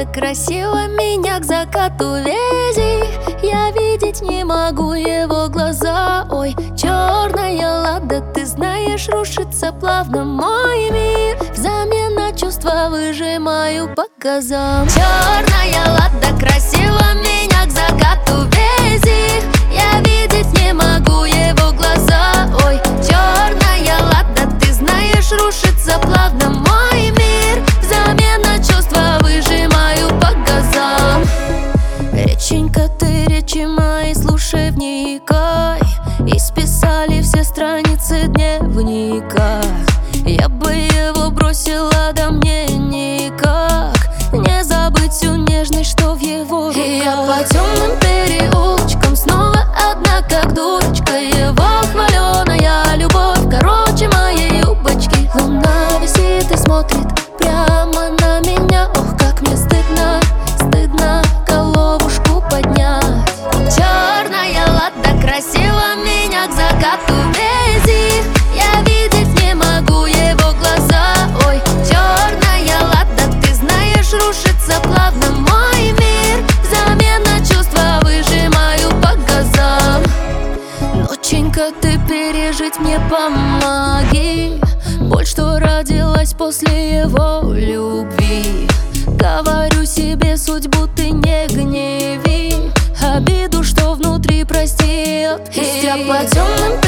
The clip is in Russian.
Ладно, красиво, меня к закату вези. Я видеть не могу его глаза. Ой, черная Лада, ты знаешь, рушится плавно мой мир. Взамен на чувства выжимаю по газам. Черная Лада, красиво, меня к закату вези. Я видеть не могу его глаза. Ой, черная Лада, ты знаешь, рушится плавно мой мир. Взамен на чувства выжимаю по газам. Реченька, ты речи мои, слушай, вникай. Исписали все страницы дневника. Я бы его бросила, да мне никак не забыть всю нежность, что в его руках. И я по темным переулочкам снова одна, как дурочка. Его хваленая любовь, короче моей юбочки. Луна висит и смотрит прямо на меня. Ох, как мне стыдно, стыдно головушку поднять. Черная Лада, красиво, меня к закату вези. Я видеть не могу его глаза. Ой, черная Лада, ты знаешь, рушится плавно мой мир. Взамен на чувства выжимаю по газам. Ноченька, ты пережить мне помоги. Боль, что родилась после его любви. Говорю себе, судьбу ты не гневи. Обиду, что внутри, прости, отпусти. Я по темным